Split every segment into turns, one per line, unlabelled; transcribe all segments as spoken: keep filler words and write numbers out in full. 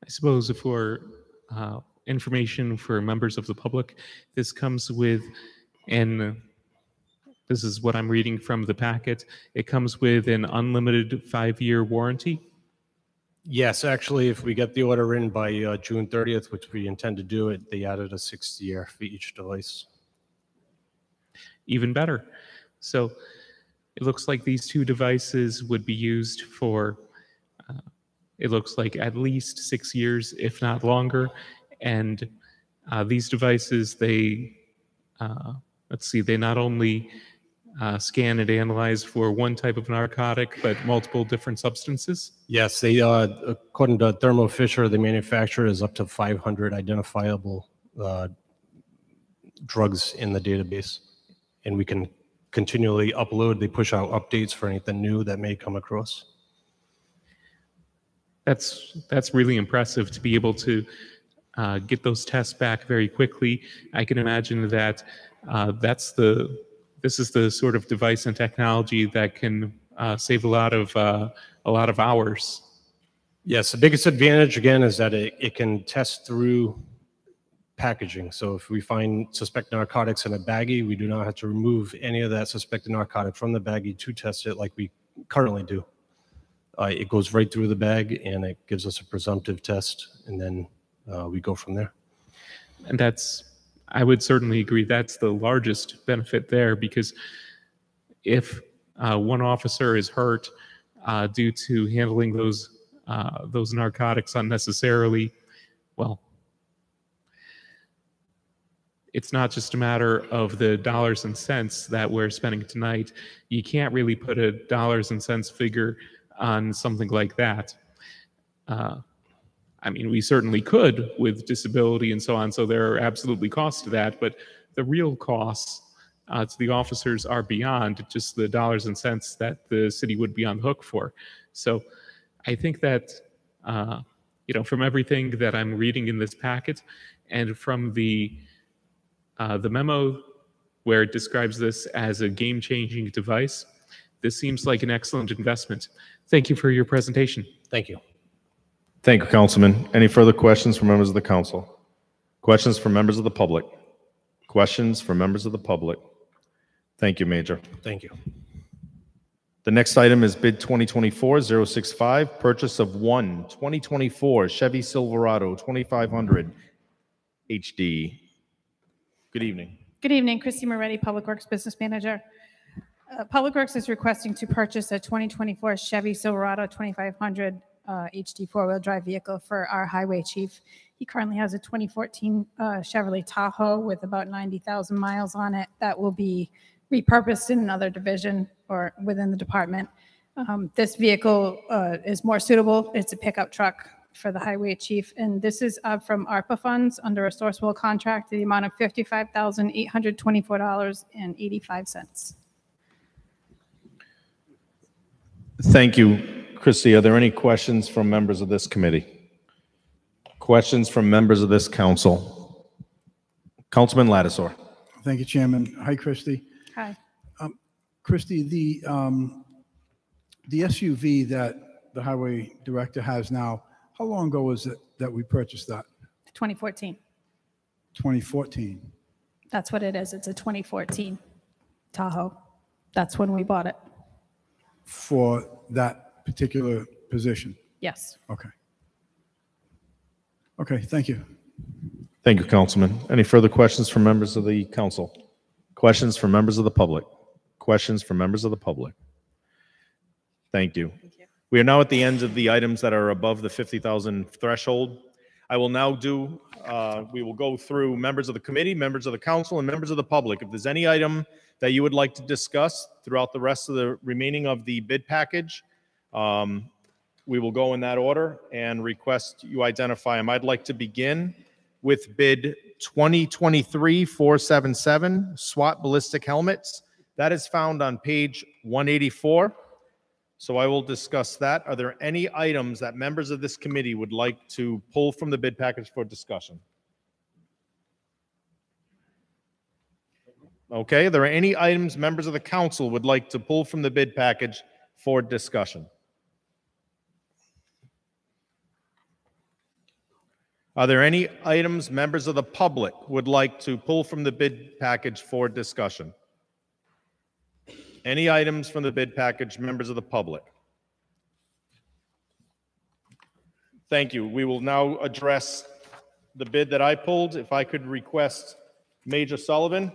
I suppose for uh, information for members of the public, this comes with an, this is what I'm reading from the packet, it comes with an unlimited five-year warranty.
Yes, actually, if we get the order in by uh, June thirtieth, which we intend to do it, they added a sixth year for each device.
Even better. So it looks like these two devices would be used for, uh, it looks like at least six years, if not longer. And uh, these devices, they, uh, let's see, they not only uh, scan and analyze for one type of narcotic, but multiple different substances.
Yes, they, uh, according to Thermo Fisher, the manufacturer is up to five hundred identifiable uh, drugs in the database. And we can continually upload. They push out updates for anything new that may come across.
That's that's really impressive to be able to uh, get those tests back very quickly. I can imagine that uh, that's the this is the sort of device and technology that can uh, save a lot of uh, a lot of hours.
Yes, the biggest advantage again is that it, it can test through packaging. So if we find suspected narcotics in a baggie, we do not have to remove any of that suspected narcotic from the baggie to test it like we currently do. Uh, it goes right through the bag and it gives us a presumptive test, and then uh, we go from there.
And that's, I would certainly agree, that's the largest benefit there, because if uh, one officer is hurt uh, due to handling those uh, those narcotics unnecessarily, well, it's not just a matter of the dollars and cents that we're spending tonight. You can't really put a dollars and cents figure on something like that. Uh, I mean, we certainly could with disability and so on, so there are absolutely costs to that, but the real costs uh, to the officers are beyond just the dollars and cents that the city would be on the hook for. So I think that, uh, you know, from everything that I'm reading in this packet and from the Uh, the memo where it describes this as a game-changing device, this seems like an excellent investment. Thank you for your presentation.
Thank you.
Thank you, Councilman. Any further questions from members of the council? Questions from members of the public? Questions from members of the public? Thank you, Major.
Thank you.
The next item is bid twenty twenty-four oh sixty-five, purchase of one twenty twenty-four Chevy Silverado twenty-five hundred H D. Good evening.
Good evening, Christy Moretti, Public Works Business Manager. Uh, Public Works is requesting to purchase a twenty twenty-four Chevy Silverado twenty-five hundred uh, H D four-wheel drive vehicle for our highway chief. He currently has a twenty fourteen uh, Chevrolet Tahoe with about ninety thousand miles on it that will be repurposed in another division or within the department. Um, this vehicle uh, is more suitable. It's a pickup truck for the highway chief, and this is uh, from ARPA funds under a Sourcewell contract to the amount of fifty-five thousand eight hundred twenty-four dollars and eighty-five cents.
Thank you, Christy. Are there any questions from members of this committee? Questions from members of this council? Councilman Lattisaur.
Thank you, Chairman. Hi, Christy.
Hi.
Um, Christy, the um, the S U V that the highway director has now, how long ago was it that we purchased that?
twenty fourteen.
twenty fourteen.
That's what it is. It's a twenty fourteen Tahoe. That's when we bought it.
For that particular position?
Yes.
Okay. Okay, thank you.
Thank you, Councilman. Any further questions from members of the council? Questions from members of the public? Questions from members of the public? Thank you.
Thank you.
We are now at the end of the items that are above the fifty thousand threshold. I will now do, uh, we will go through members of the committee, members of the council, and members of the public. If there's any item that you would like to discuss throughout the rest of the remaining of the bid package, um, we will go in that order and request you identify them. I'd like to begin with bid twenty twenty-three dash four seventy-seven, SWAT ballistic helmets. That is found on page one eighty-four. So I will discuss that. Are there any items that members of this committee would like to pull from the bid package for discussion? Okay, are there any items members of the council would like to pull from the bid package for discussion? Are there any items members of the public would like to pull from the bid package for discussion? Any items from the bid package, members of the public? Thank you. We will now address the bid that I pulled. If I could request Major Sullivan.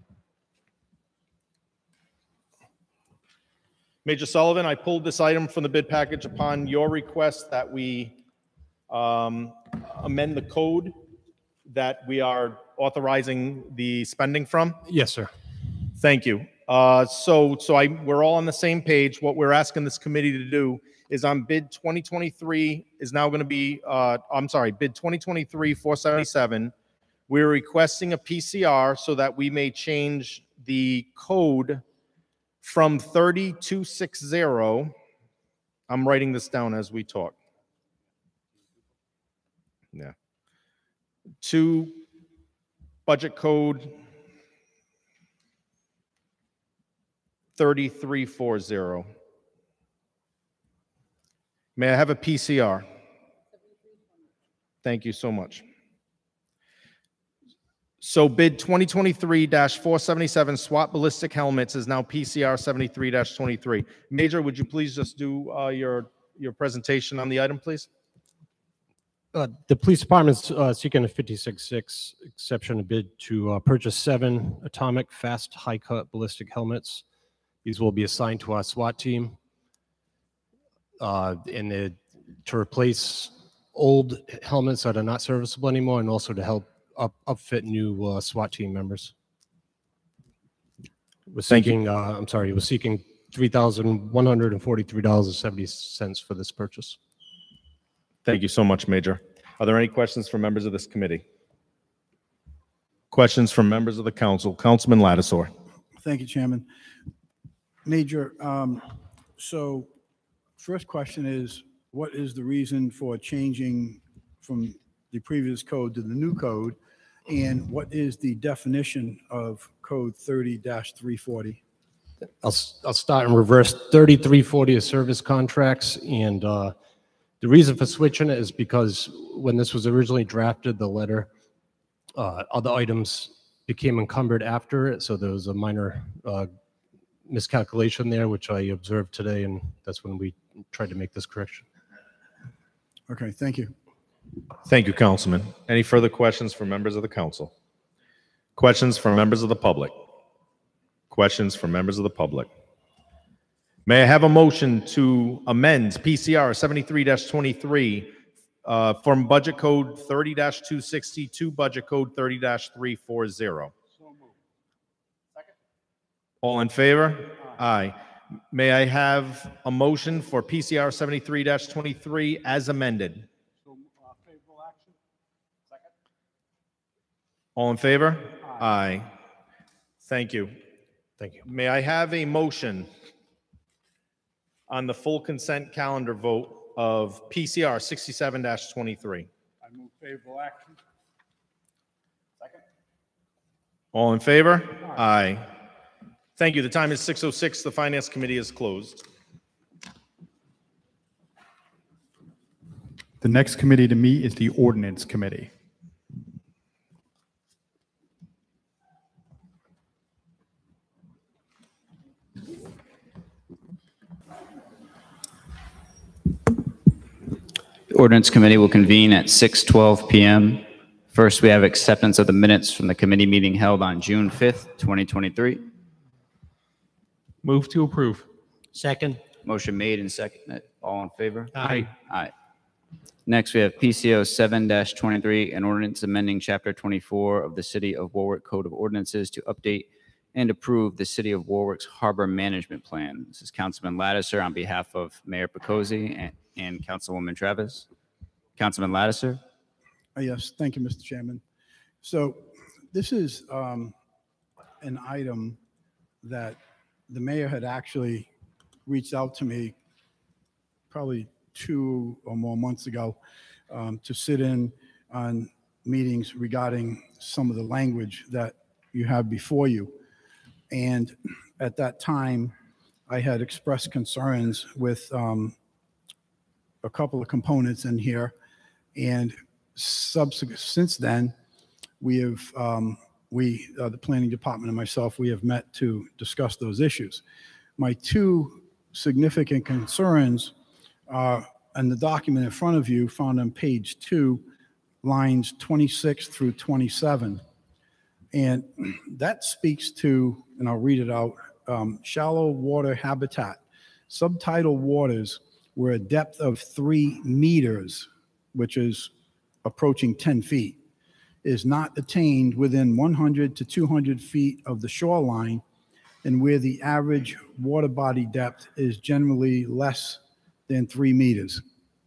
Major Sullivan, I pulled this item from the bid package upon your request that we um, amend the code that we are authorizing the spending from.
Yes, sir.
Thank you. Uh, so, so I, we're all on the same page. What we're asking this committee to do is on bid twenty twenty-three is now going to be, uh, I'm sorry, bid twenty twenty-three four seventy-seven. We're requesting a P C R so that we may change the code from thirty-two sixty. I'm writing this down as we talk. Yeah. To budget code thirty-three forty. May I have a P C R? Thank you so much. So bid twenty twenty-three four seventy-seven SWAT ballistic helmets is now P C R seventy-three twenty-three. Major, would you please just do uh, your, your presentation on the item, please?
Uh, the police department's uh, seeking a fifty-six six exception to bid to uh, purchase seven atomic fast high cut ballistic helmets. These will be assigned to our SWAT team. Uh, and it, to replace old helmets that are not serviceable anymore, and also to help up, upfit new uh, SWAT team members. We're
Thank you.
seeking, uh, I'm sorry, we're seeking three thousand one hundred forty-three dollars and seventy cents for this purchase.
Thank you so much, Major. Are there any questions from members of this committee? Questions from members of the council? Councilman Lattisaw.
Thank you, Chairman. Major, um, so first question is, what is the reason for changing from the previous code to the new code? And what is the definition of code thirty three forty?
I'll, s- I'll start in reverse. thirty-three forty is service contracts, and uh, the reason for switching it is because when this was originally drafted, the letter, uh, other items became encumbered after it, so there was a minor uh, miscalculation there, which I observed today, and that's when we tried to make this correction.
Okay, thank you.
Thank you, Councilman. Any further questions from members of the council? Questions from members of the public? Questions from members of the public? May I have a motion to amend P C R seventy-three twenty-three uh, from budget code thirty two sixty to budget code thirty three forty? All in favor? Aye. May I have a motion for P C R seventy-three twenty-three as amended? All in favor? Aye. Thank you.
Thank you.
May I have a motion on the full consent calendar vote of P C R sixty-seven twenty-three?
I move favorable action. Second.
All in favor? Aye. Thank you. The time is six oh six. The Finance Committee is closed.
The next committee to meet is the Ordinance Committee.
The Ordinance Committee will convene at six twelve p m First, we have acceptance of the minutes from the committee meeting held on June fifth, twenty twenty-three.
Move to approve.
Second.
Motion made and seconded. All in favor?
Aye.
Aye. Next, we have P C O seven twenty-three, an ordinance amending Chapter twenty-four of the City of Warwick Code of Ordinances to update and approve the City of Warwick's Harbor Management Plan. This is Councilman Lattiser on behalf of Mayor Picozzi and, and Councilwoman Travis. Councilman Lattiser.
Uh, Yes, thank you, Mister Chairman. So this is um, an item that the mayor had actually reached out to me probably two or more months ago um, to sit in on meetings regarding some of the language that you have before you. And at that time, I had expressed concerns with um, a couple of components in here. And subsequent, since then, we have, um, we, uh, the planning department and myself, we have met to discuss those issues. My two significant concerns are in the document in front of you, found on page two, lines twenty-six through twenty-seven. And that speaks to, and I'll read it out, um, shallow water habitat. Subtidal waters where a depth of three meters, which is approaching ten feet, is not attained within one hundred to two hundred feet of the shoreline, and where the average water body depth is generally less than three meters.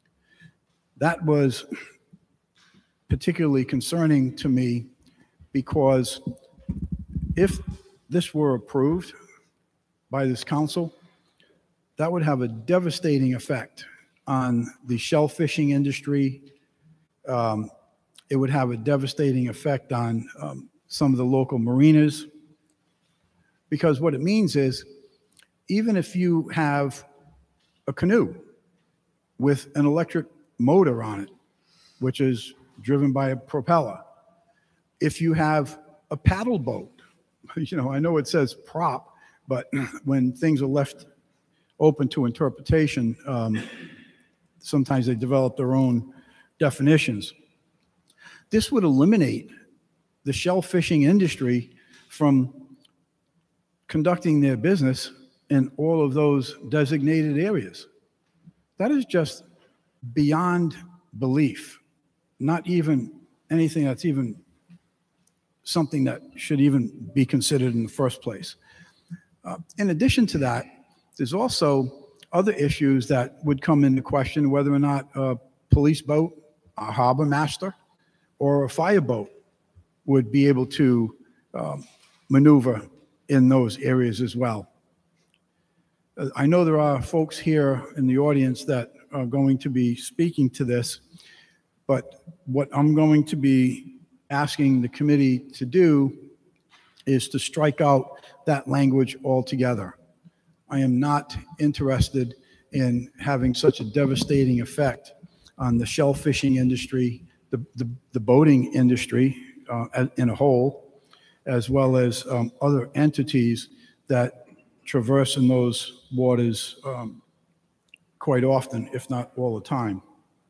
That was particularly concerning to me because if this were approved by this council, that would have a devastating effect on the shell fishing industry. Um, it would have a devastating effect on um, some of the local marinas, because what it means is, even if you have a canoe with an electric motor on it, which is driven by a propeller, if you have a paddle boat, you know, I know it says prop, but when things are left open to interpretation, um, sometimes they develop their own definitions. This would eliminate the shell fishing industry from conducting their business in all of those designated areas. That is just beyond belief, not even anything that's even something that should even be considered in the first place. Uh, in addition to that, there's also other issues that would come into question, whether or not a police boat, a harbor master, or a fire boat would be able to um, maneuver in those areas as well. Uh, I know there are folks here in the audience that are going to be speaking to this, but what I'm going to be asking the committee to do is to strike out that language altogether. I am not interested in having such a devastating effect on the shell fishing industry, the, the, the boating industry uh, as- in a whole, as well as um, other entities that traverse in those waters um, quite often, if not all the time.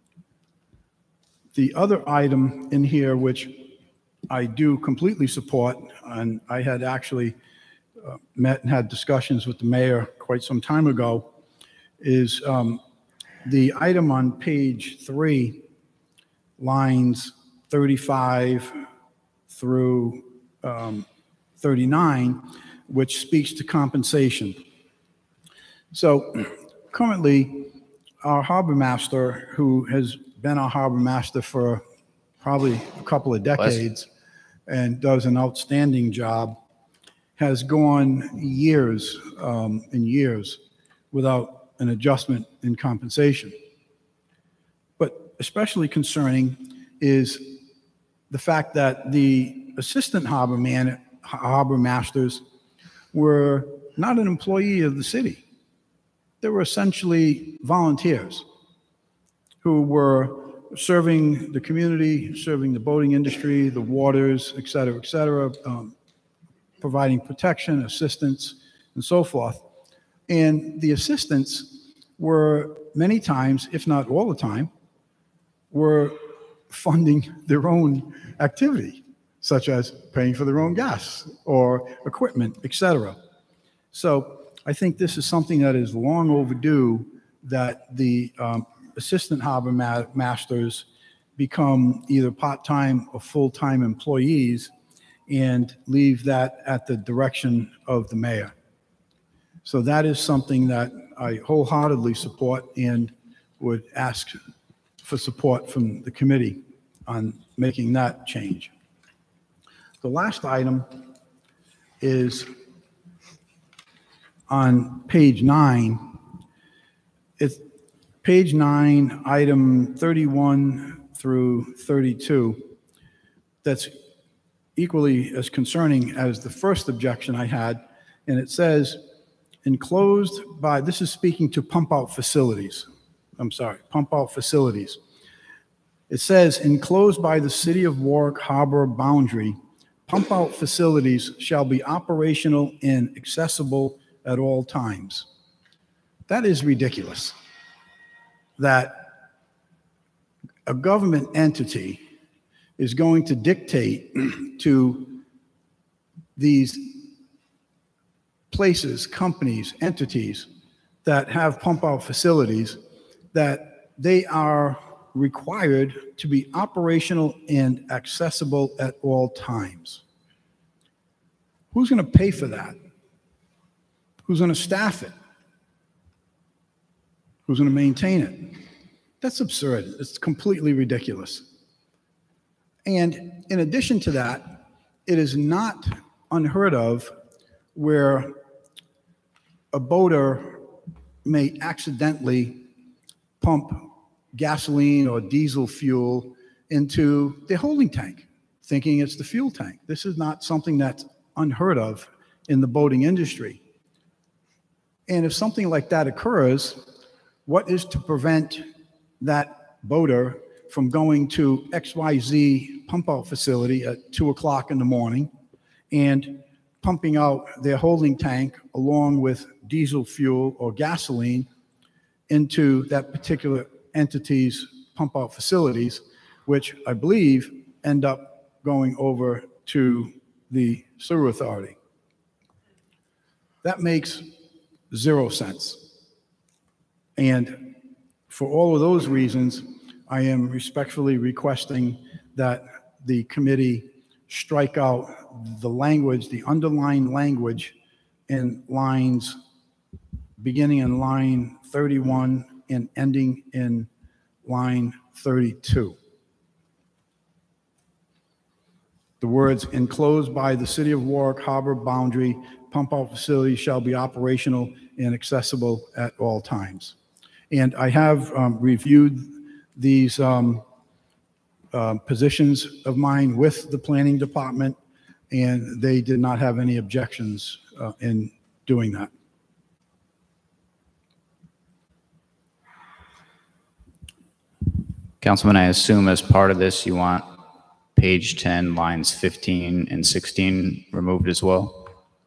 The other item in here, which I do completely support, and I had actually uh, met and had discussions with the mayor quite some time ago, is um, the item on page three, lines thirty-five through um, thirty-nine, which speaks to compensation. So currently, our harbor master, who has been our harbor master for probably a couple of decades and does an outstanding job, has gone years um, and years without an adjustment in compensation. But especially concerning is the fact that the assistant harbor man, harbor masters were not an employee of the city. They were essentially volunteers who were serving the community, serving the boating industry, the waters, et cetera, et cetera, um, providing protection, assistance, and so forth. And the assistants were many times, if not all the time, were funding their own activity, such as paying for their own gas or equipment, et cetera. So I think this is something that is long overdue, that the um, assistant harbor ma- masters become either part-time or full-time employees and leave that at the direction of the mayor. So that is something that I wholeheartedly support and would ask for support from the committee on making that change. The last item is on page nine. It's page nine, item thirty-one through thirty-two. That's equally as concerning as the first objection I had. And it says, enclosed by, this is speaking to pump out facilities. I'm sorry, pump out facilities. It says, enclosed by the City of Warwick Harbor boundary, pump-out facilities shall be operational and accessible at all times. That is ridiculous. That a government entity is going to dictate to these places, companies, entities that have pump-out facilities that they are required to be operational and accessible at all times. Who's going to pay for that? Who's going to staff it? Who's going to maintain it? That's absurd. It's completely ridiculous. And in addition to that, it is not unheard of where a boater may accidentally pump gasoline or diesel fuel into the holding tank, thinking it's the fuel tank. This is not something that's unheard of in the boating industry. And if something like that occurs, what is to prevent that boater from going to X Y Z pump-out facility at two o'clock in the morning and pumping out their holding tank along with diesel fuel or gasoline into that particular entity's pump-out facilities, which I believe end up going over to the sewer authority? That makes zero sense. And for all of those reasons, I am respectfully requesting that the committee strike out the language, the underlined language in lines, beginning in line thirty-one and ending in line thirty-two. The words enclosed by the City of Warwick Harbor boundary, pump-out facilities shall be operational and accessible at all times. And I have um, reviewed these um, uh, positions of mine with the planning department, and they did not have any objections uh, in doing that.
Councilman, I assume as part of this, you want page ten, lines fifteen and sixteen removed as well?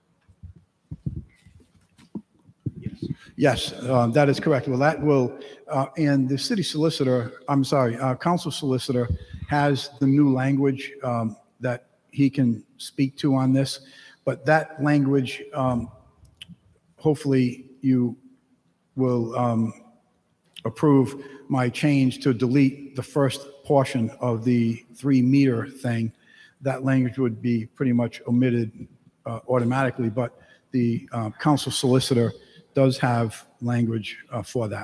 Yes, uh, that is correct. Well, that will, uh, and the city solicitor, I'm sorry, uh, council solicitor has the new language um, that he can speak to on this, but that language, um, hopefully you will um, approve my change to delete the first portion of the three meter thing. That language would be pretty much omitted uh, automatically, but the uh, council solicitor does have language uh, for that.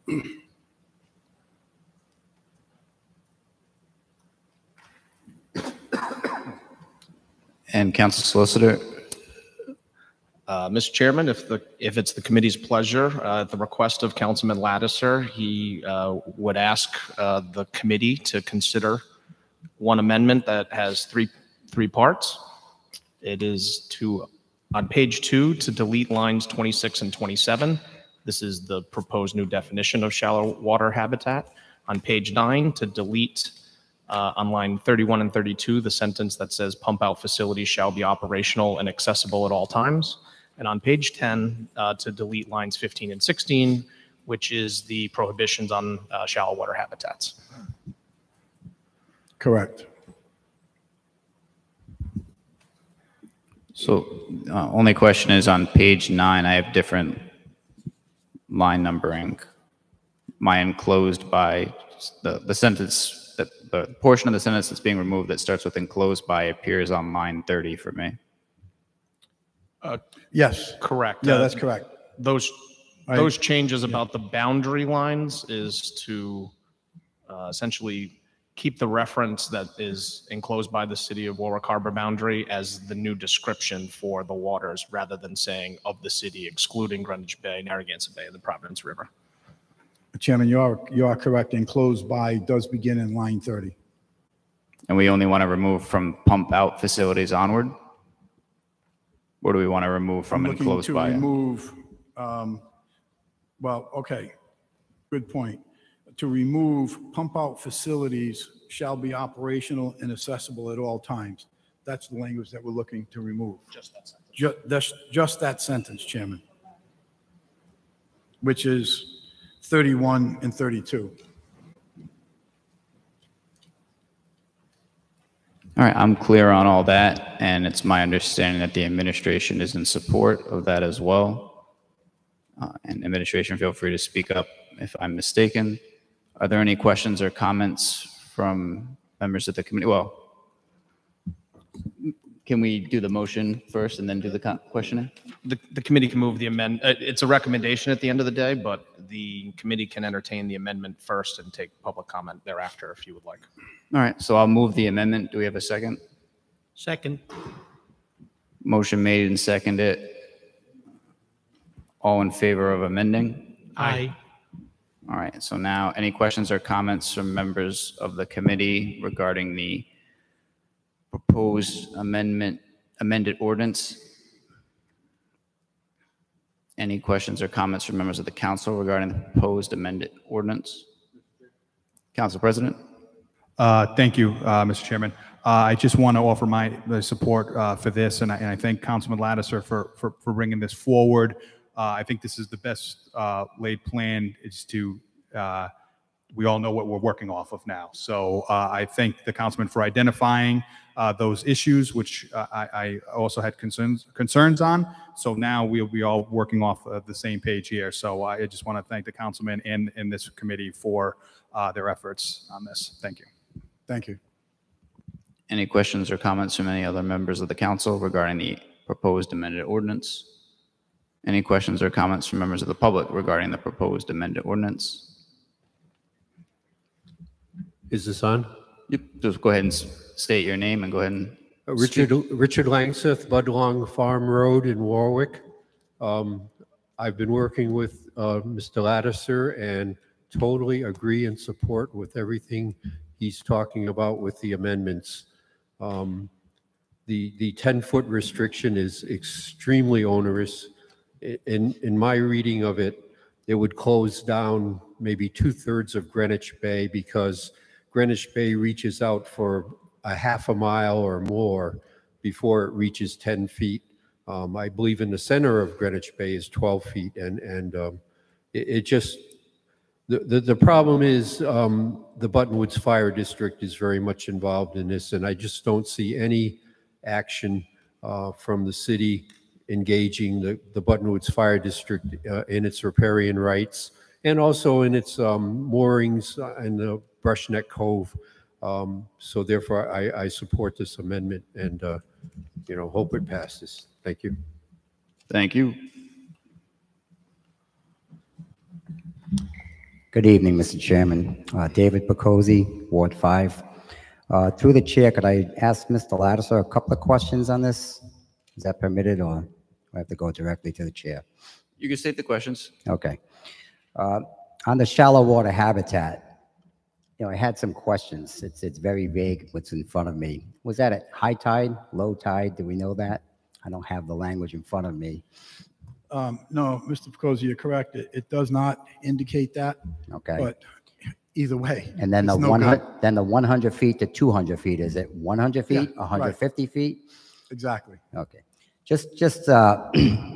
And council solicitor?
Uh, Mister Chairman, if the, if it's the committee's pleasure, uh, at the request of Councilman Lattiser, he uh, would ask uh, the committee to consider one amendment that has three, three parts. It is to, on page two, to delete lines twenty-six and twenty-seven. This is the proposed new definition of shallow water habitat. On page nine, to delete uh, on line thirty-one and thirty-two, the sentence that says pump out facilities shall be operational and accessible at all times. And on page ten, uh, to delete lines fifteen and sixteen, which is the prohibitions on uh, shallow water habitats.
Correct.
So uh, only question is on page nine, I have different line numbering. My enclosed by the, the sentence, that the portion of the sentence that's being removed that starts with enclosed by appears on line thirty for me.
Uh,
Yes.
correct.
Yeah,
Uh,
that's correct.
Those,
I-
those changes about the boundary lines is to uh, essentially keep the reference that is enclosed by the City of Warwick Harbor boundary as the new description for the waters, rather than saying of the city excluding Greenwich Bay, Narragansett Bay, and the Providence River.
Chairman, you are, you are correct. Enclosed by does begin in line thirty.
And we only want to remove from pump out facilities onward? Or do we want to remove from
I'm looking
enclosed
to
by?
remove, um, well, okay, good point. to remove pump-out facilities shall be operational and accessible at all times. That's the language that we're looking to remove.
Just that sentence.
Ju- Just, just that sentence, Chairman, which is thirty-one and thirty-two.
All right, I'm clear on all that, and it's my understanding that the administration is in support of that as well. Uh, And administration, feel free to speak up if I'm mistaken. Are there any questions or comments from members of the committee? Well, can we do the motion first and then do the co- questioning?
The, the committee can move the amend, uh, it's a recommendation at the end of the day, but the committee can entertain the amendment first and take public comment thereafter if you would like.
All right, so I'll move the amendment. Do we have a second?
Second.
Motion made and seconded. All in favor of amending?
Aye.
All right, so now any questions or comments from members of the committee regarding the proposed amendment, amended ordinance? Any questions or comments from members of the council regarding the proposed amended ordinance? Council President?
Uh, Thank you, uh, Mister Chairman. Uh, I just want to offer my the support uh, for this, and I, and I thank Councilman Lattiser for, for, for bringing this forward. Uh, I think this is the best uh, laid plan. Is to uh, we all know what we're working off of now. So uh, I thank the councilman for identifying uh, those issues, which uh, I, I also had concerns concerns on. So now we'll be all working off of the same page here. So I just want to thank the councilman and, and this committee for uh, their efforts on this. Thank you.
Thank you.
Any questions or comments from any other members of the council regarding the proposed amended ordinance? Any questions or comments from members of the public regarding the proposed amended ordinance?
Is this on?
Yep, just go ahead and s- state your name and go ahead and
Uh, Richard, Richard Langseth, Budlong Farm Road in Warwick. Um, I've been working with uh, Mister Lattiser and totally agree and support with everything he's talking about with the amendments. Um, The, the ten-foot restriction is extremely onerous. I- In, in my reading of it, it would close down maybe two-thirds of Greenwich Bay because Greenwich Bay reaches out for a half a mile or more before it reaches ten feet. Um, I believe in the center of Greenwich Bay is twelve feet, and, and um, it, it just, the, the, the problem is um, the Buttonwoods Fire District is very much involved in this, and I just don't see any action uh, from the city engaging the, the Buttonwoods Fire District uh, in its riparian rights and also in its um, moorings in the Brushneck Cove. Um, so therefore, I, I support this amendment and, uh, you know, hope it passes. Thank you.
thank you.
Good evening, Mister Chairman. Uh, David Picozzi, Ward five. Uh, Through the chair, could I ask Mister Lattiser a couple of questions on this? Is that permitted, or do I have to go directly to the chair?
You can state the questions.
Okay. Uh, On the shallow water habitat, you know, I had some questions. It's, it's very vague what's in front of me. Was that at high tide, low tide? Do we know that? I don't have the language in front of me.
Um, No, Mister Picozzi, you're correct. It, it does not indicate that,
Okay.
but either way.
And then the
it's no
one
good.
hundred, then the one hundred feet to two hundred feet, is it one hundred
Yeah,
feet, one hundred fifty feet?
Exactly.
Okay. Just, just, uh,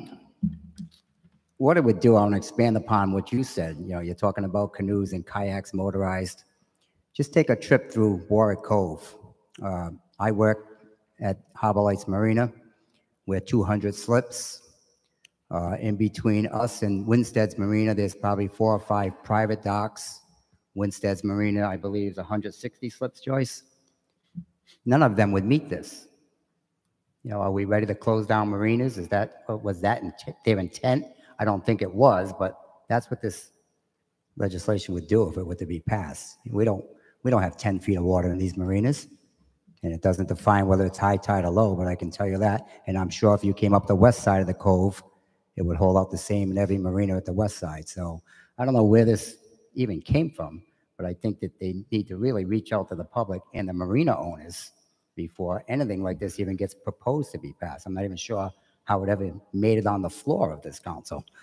what it would do, I want to expand upon what you said. You know, you're talking about canoes and kayaks motorized. Just take a trip through Warwick Cove. Uh, I work at Harbor Lights Marina. We're two hundred slips. Uh, in between us and Winstead's Marina, there's probably four or five private docks. Winstead's Marina, I believe, is one hundred sixty slips, Joyce. None of them would meet this. You know, are we ready to close down marinas? Is that, was that int- their intent? I don't think it was, but that's what this legislation would do if it were to be passed. We don't, we don't have ten feet of water in these marinas, and it doesn't define whether it's high tide or low, but I can tell you that. And I'm sure if you came up the west side of the cove, it would hold out the same in every marina at the west side. So I don't know where this even came from, but I think that they need to really reach out to the public and the marina owners before anything like this even gets proposed to be passed. I'm not even sure how it ever made it on the floor of this council.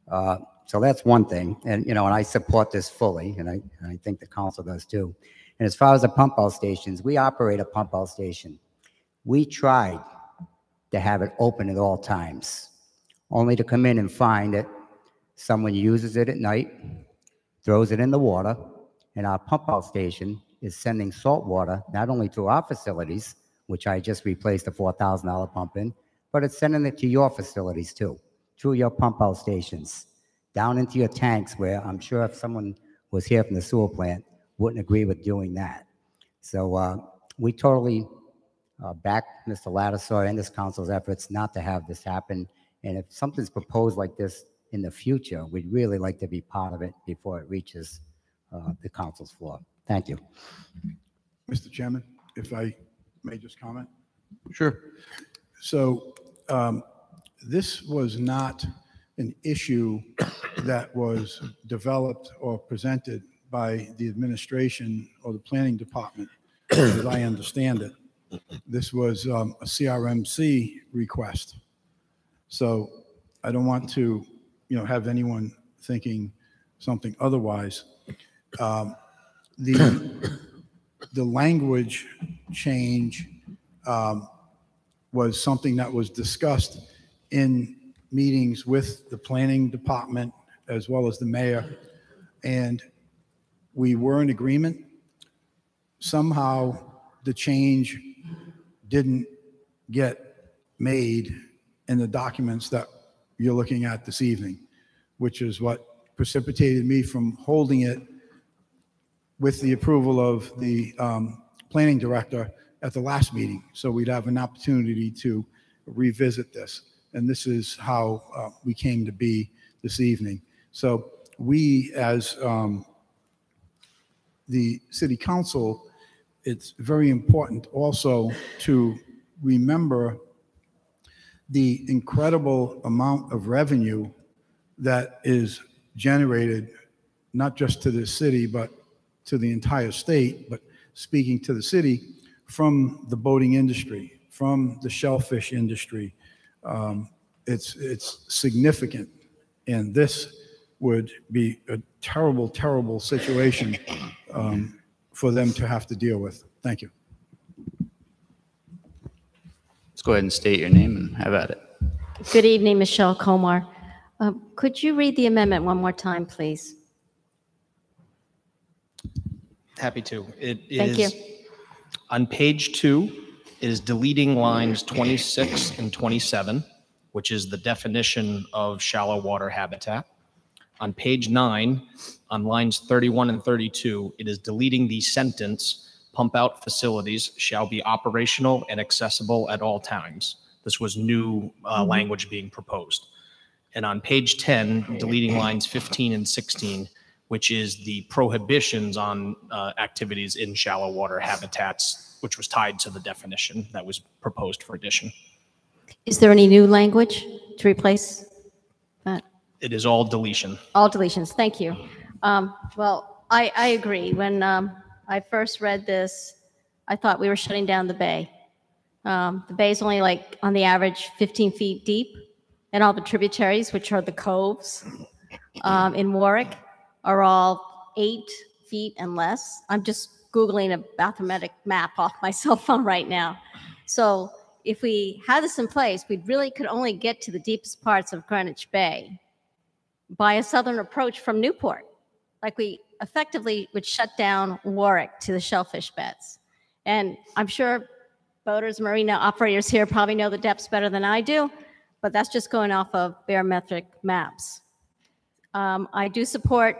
Uh, So that's one thing. And, you know, and I support this fully, and I, and I think the council does too. And as far as the pump out stations, we operate a pump out station. We tried to have it open at all times, only to come in and find that someone uses it at night, throws it in the water, and our pump out station is sending salt water not only to our facilities, which I just replaced a four thousand dollar pump in, but it's sending it to your facilities too, through your pump out stations, down into your tanks, where I'm sure if someone was here from the sewer plant, wouldn't agree with doing that. So uh, we totally uh, back Mister Lattiser and this council's efforts not to have this happen. And if something's proposed like this in the future, we'd really like to be part of it before it reaches uh, the council's floor. Thank you.
Mister Chairman, if I may just comment.
Sure.
So um, this was not an issue that was developed or presented by the administration or the planning department, as I understand it. This was um, a C R M C request. So I don't want to, you know, have anyone thinking something otherwise. Um, the the language change um, was something that was discussed in meetings with the planning department as well as the mayor, and we were in agreement. Somehow the change didn't get made in the documents that you're looking at this evening, which is what precipitated me from holding it with the approval of the um, planning director at the last meeting, so we'd have an opportunity to revisit this. And this is how uh, we came to be this evening. So we, as um, the city council, it's very important also to remember the incredible amount of revenue that is generated, not just to the city, but to the entire state, but speaking to the city, from the boating industry, from the shellfish industry. Um, it's, it's significant. And this would be a terrible, terrible situation um, for them to have to deal with. Thank you.
Let's go ahead and state your name and have at it.
Good evening, Michelle Komar. Uh, Could you read the amendment one more time, please?
Happy to. It
Thank
is
you.
on page two. It is deleting lines twenty-six and twenty-seven, which is the definition of shallow water habitat. On page nine, on lines thirty-one and thirty-two, it is deleting the sentence, "Pump out facilities shall be operational and accessible at all times." This was new uh,
Mm-hmm.
language being proposed. And on page ten, deleting lines fifteen and sixteen, which is the prohibitions on uh, activities in shallow water habitats, which was tied to the definition that was proposed for addition.
Is there any new language to replace that?
It is all deletion.
All deletions, thank you. Um, Well, I, I agree. When um, I first read this, I thought we were shutting down the bay. Um, The bay is only like, on the average, fifteen feet deep, and all the tributaries, which are the coves um, in Warwick, are all eight feet and less. I'm just Googling a bathymetric map off my cell phone right now. So if we had this in place, we really could only get to the deepest parts of Greenwich Bay by a southern approach from Newport. Like, we effectively would shut down Warwick to the shellfish beds. And I'm sure boaters, marina operators here probably know the depths better than I do, but that's just going off of barometric maps. Um, I do support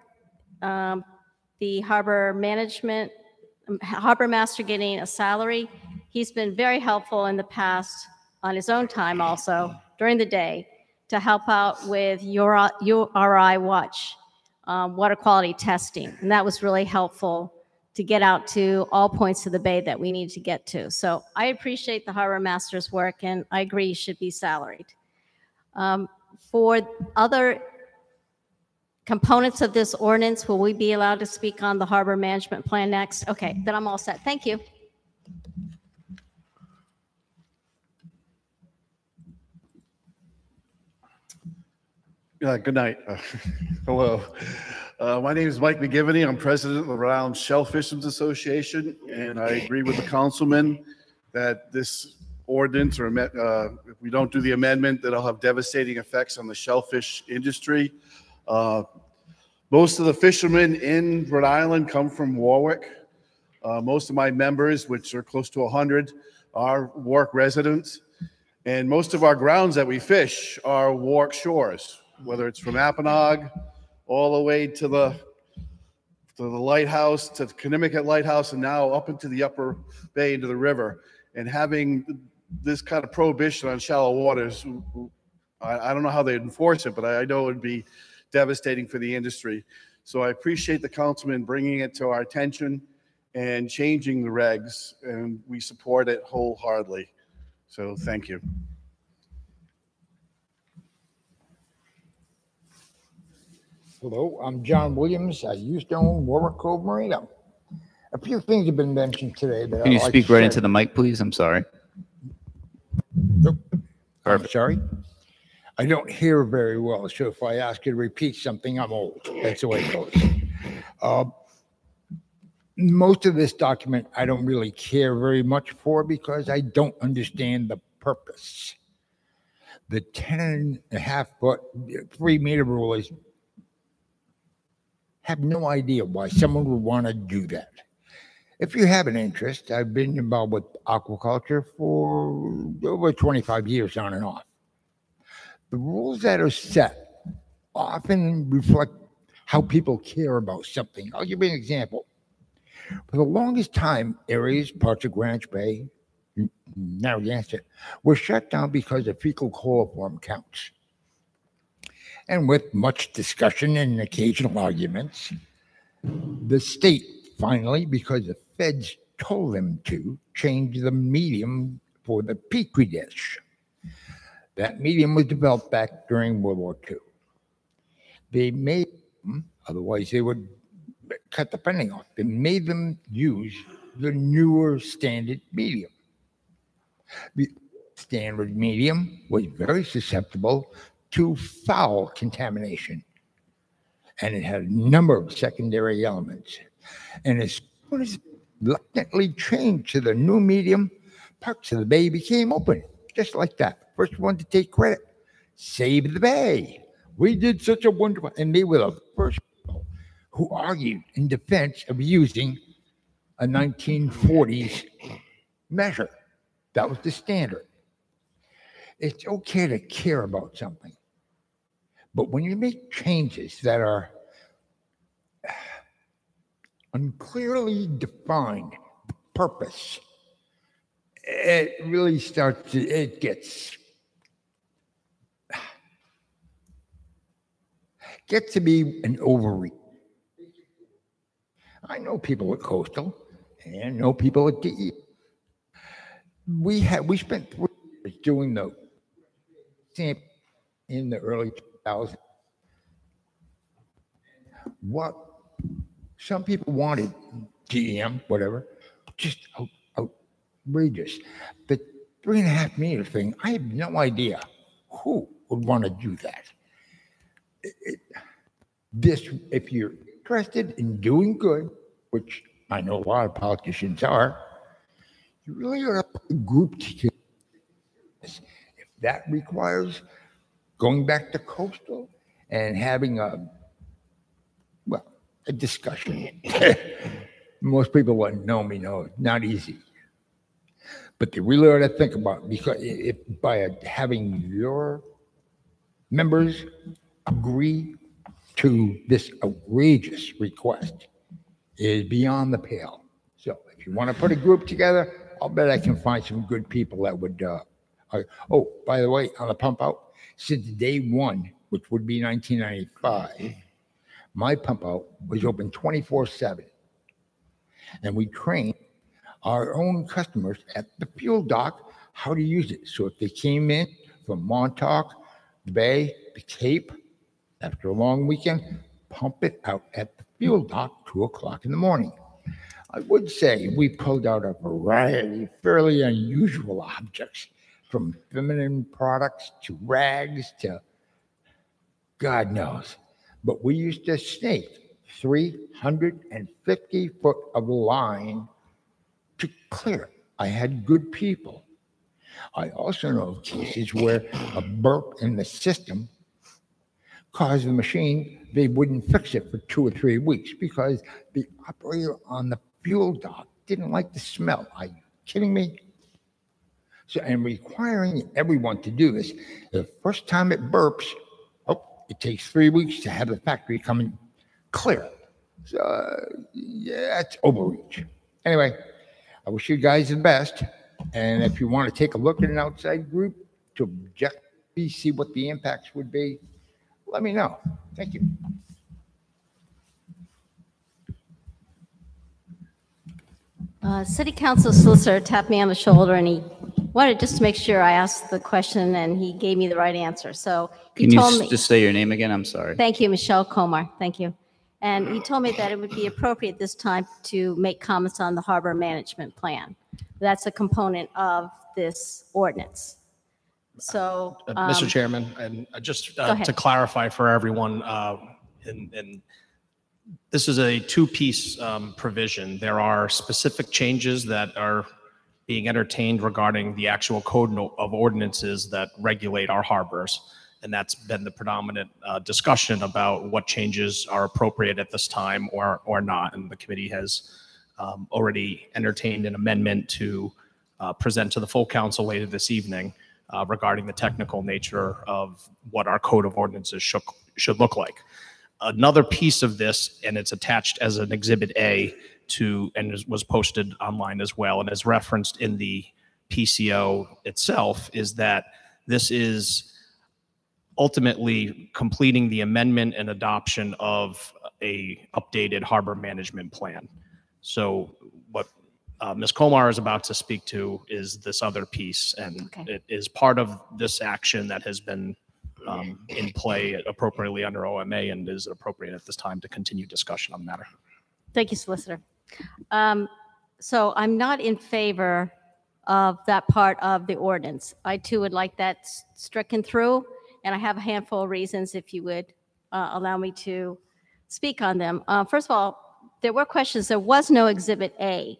um, the harbor management, um, harbor master getting a salary. He's been very helpful in the past, on his own time also, during the day, to help out with your U R I Watch, um, water quality testing. And that was really helpful to get out to all points of the bay that we need to get to. So I appreciate the harbor master's work, and I agree he should be salaried. Um, For other components of this ordinance, will we be allowed to speak on the harbor management plan next? Okay, then I'm all set. Thank you.
Uh, good night. Uh, hello. Uh, my name is Mike McGivney. I'm president of the Rhode Island Shellfishers Association, and I agree with the councilman that this ordinance, or uh, if we don't do the amendment, that'll have devastating effects on the shellfish industry. Uh, most of the fishermen in Rhode Island come from Warwick. Uh, most of my members, which are close to one hundred, are Warwick residents. And most of our grounds that we fish are Warwick shores, whether it's from Apponaug all the way to the to the lighthouse, to the Connecticut Lighthouse, and now up into the upper bay, into the river. And having this kind of prohibition on shallow waters, I, I don't know how they'd enforce it, but I, I know it would be devastating for the industry. So I appreciate the councilman bringing it to our attention and changing the regs, and we support it wholeheartedly. So thank you.
Hello, I'm John Williams. I used to own Warwick Cove Marina. A few things have been mentioned today. That
Can you
I'd like
speak
to
right
share.
into the mic, please? I'm sorry.
I'm sorry. I don't hear very well, so if I ask you to repeat something, I'm old. That's the way it goes. Uh, most of this document I don't really care very much for because I don't understand the purpose. The ten and a half foot, three meter rule is, have no idea why someone would want to do that. If you have an interest, I've been involved with aquaculture for over twenty-five years on and off. The rules that are set often reflect how people care about something. I'll give you an example. For the longest time, areas, parts of Greenwich Bay, Narragansett, were shut down because of fecal coliform counts. And with much discussion and occasional arguments, the state finally, because the feds told them to, change the medium for the Petri dish. That medium was developed back during World War Two. They made them, otherwise they would cut the funding off. They made them use the newer standard medium. The standard medium was very susceptible to foul contamination, and it had a number of secondary elements. And as soon as it reluctantly changed to the new medium, parts of the bay became open, just like that. First one to take credit, save the bay. We did such a wonderful, and they were the first people who argued in defense of using a nineteen forties measure. That was the standard. It's okay to care about something, but when you make changes that are unclearly defined purpose, it really starts to, it gets, gets to be an overreach. I know people at Coastal and know people at D E. We had, we spent three years doing the sample in the early two thousands. What some people wanted, G E M, whatever, just out, outrageous. The three and a half meter thing, I have no idea who would want to do that. It, it, this, if you're interested in doing good, which I know a lot of politicians are, you really are a group together. If that requires going back to Coastal and having a, well, a discussion. Most people wouldn't know me, know it's not easy. But they really ought to think about it, because if by having your members agree to this outrageous request is beyond the pale. So if you want to put a group together, I'll bet I can find some good people that would, uh, uh, oh, by the way, on the pump out, since day one, which would be nineteen ninety-five, my pump out was open twenty-four seven. And we trained our own customers at the fuel dock how to use it. So if they came in from Montauk, the Bay, the Cape, after a long weekend, pump it out at the fuel dock, two o'clock in the morning. I would say we pulled out a variety of fairly unusual objects, from feminine products to rags to God knows. But we used to snake three hundred fifty foot of line to clear it. I had good people. I also know of cases where a burp in the system caused the machine, they wouldn't fix it for two or three weeks because the operator on the fuel dock didn't like the smell. Are you kidding me? So, and requiring everyone to do this, the first time it burps, oh, it takes three weeks to have the factory come and clear it. So, uh, yeah, it's overreach. Anyway, I wish you guys the best. And if you want to take a look at an outside group to objectively see what the impacts would be, let me know. Thank you.
Uh, City Council solicitor tapped me on the shoulder and he wanted just to make sure I asked the question and he gave me the right answer. So he
Can you
told
s-
me.
just say your name again? I'm sorry.
Thank you, Michelle Comar. Thank you. And he told me that it would be appropriate this time to make comments on the harbor management plan. That's a component of this ordinance. So,
Uh, Mister
um,
Chairman, and uh, just
Go
uh,
ahead.
to clarify for everyone, uh, and, and this is a two-piece um, provision. There are specific changes that are being entertained regarding the actual code no- of ordinances that regulate our harbors. And that's been the predominant uh, discussion about what changes are appropriate at this time or, or not. And the committee has um, already entertained an amendment to uh, present to the full council later this evening uh, regarding the technical nature of what our code of ordinances should, should look like. Another piece of this, and it's attached as an Exhibit A to, and is- was posted online as well, and is referenced in the P C O itself, is that this is ultimately completing the amendment and adoption of a updated harbor management plan. So what uh, Miz Komar is about to speak to is this other piece, and
Okay.
it is part of this action that has been um, in play appropriately under O M A and is appropriate at this time to continue discussion on the matter.
Thank you, Solicitor. Um, So I'm not in favor of that part of the ordinance. I too would like that s- stricken through, and I have a handful of reasons if you would uh, allow me to speak on them. Uh, First of all, there were questions. There was no Exhibit A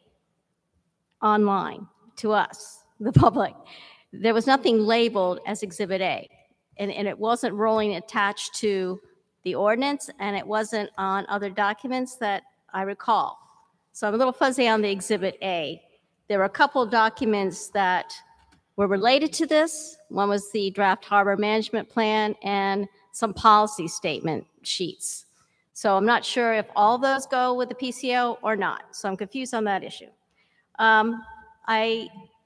online to us, the public. There was nothing labeled as Exhibit A, and, and it wasn't rolling attached to the ordinance, and it wasn't on other documents that I recall. So I'm a little fuzzy on the Exhibit A. There were a couple of documents that were related to this. One was the draft harbor management plan and some policy statement sheets. So I'm not sure if all those go with the P C O or not. So I'm confused on that issue. Um, I,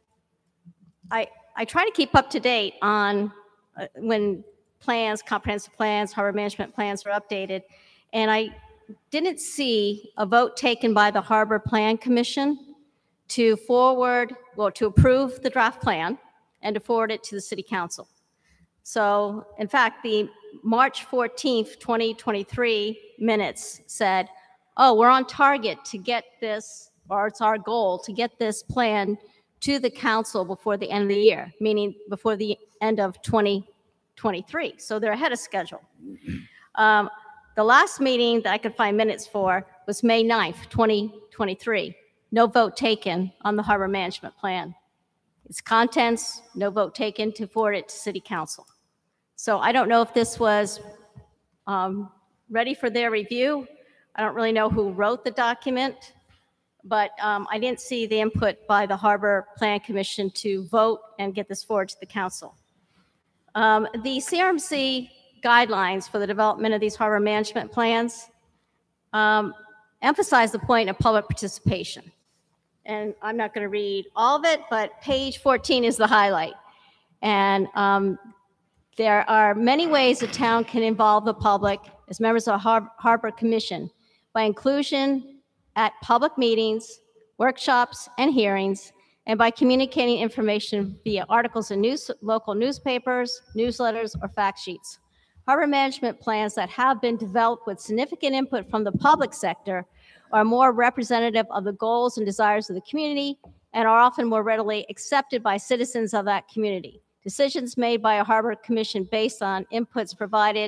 I, I try to keep up to date on uh, when plans, comprehensive plans, harbor management plans are updated. And I didn't see a vote taken by the Harbor Plan Commission to forward, well, to approve the draft plan and to forward it to the City Council. So, in fact, the March fourteenth, twenty twenty-three minutes said, oh, we're on target to get this, or it's our goal to get this plan to the council before the end of the year, meaning before the end of twenty twenty-three. So they're ahead of schedule. Um, The last meeting that I could find minutes for was May ninth, twenty twenty-three. No vote taken on the harbor management plan. Its contents, no vote taken to forward it to City Council. So I don't know if this was um, ready for their review. I don't really know who wrote the document, but um, I didn't see the input by the Harbor Plan Commission to vote and get this forward to the council. Um, The C R M C guidelines for the development of these harbor management plans um, emphasize the point of public participation. And I'm not going to read all of it, but page fourteen is the highlight. And um, there are many ways a town can involve the public as members of a har- harbor commission by inclusion at public meetings, workshops, and hearings, and by communicating information via articles in news, local newspapers, newsletters, or fact sheets. Harbor management plans that have been developed with significant input from the public sector are more representative of the goals and desires of the community and are often more readily accepted by citizens of that community. Decisions made by a harbor commission based on inputs provided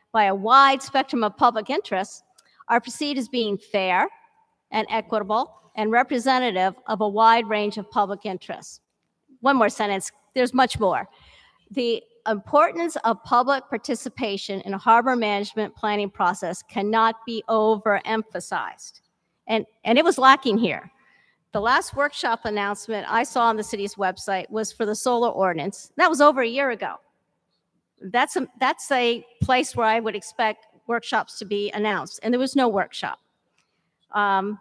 by a wide spectrum of public interests are perceived as being fair and equitable and representative of a wide range of public interests. One more sentence, there's much more. The importance of public participation in a harbor management planning process cannot be overemphasized. And, and it was lacking here. The last workshop announcement I saw on the city's website was for the solar ordinance. That was over a year ago. That's a, that's a place where I would expect workshops to be announced, and there was no workshop. Um,